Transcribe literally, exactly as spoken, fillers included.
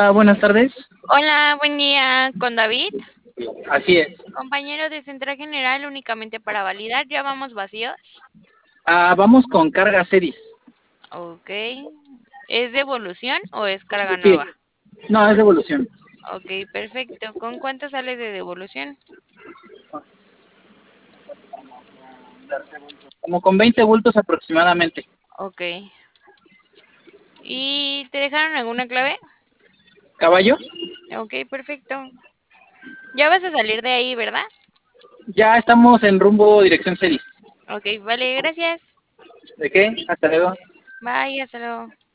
Ah, buenas tardes. Hola, buen día con David, Así es. compañero de Central General únicamente para validar, ¿ya vamos vacíos? Ah, vamos con carga series. Ok. ¿Es devolución o es carga nueva? Sí, no, es devolución. Ok, perfecto. ¿Con cuánto sale de devolución? Como con veinte bultos aproximadamente. Ok. ¿Y te dejaron alguna clave? ¿Caballo? Ok, perfecto. Ya vas a salir de ahí, ¿verdad? Ya estamos en rumbo dirección series. Ok, vale, gracias. ¿De qué? Hasta luego. Bye, hasta luego.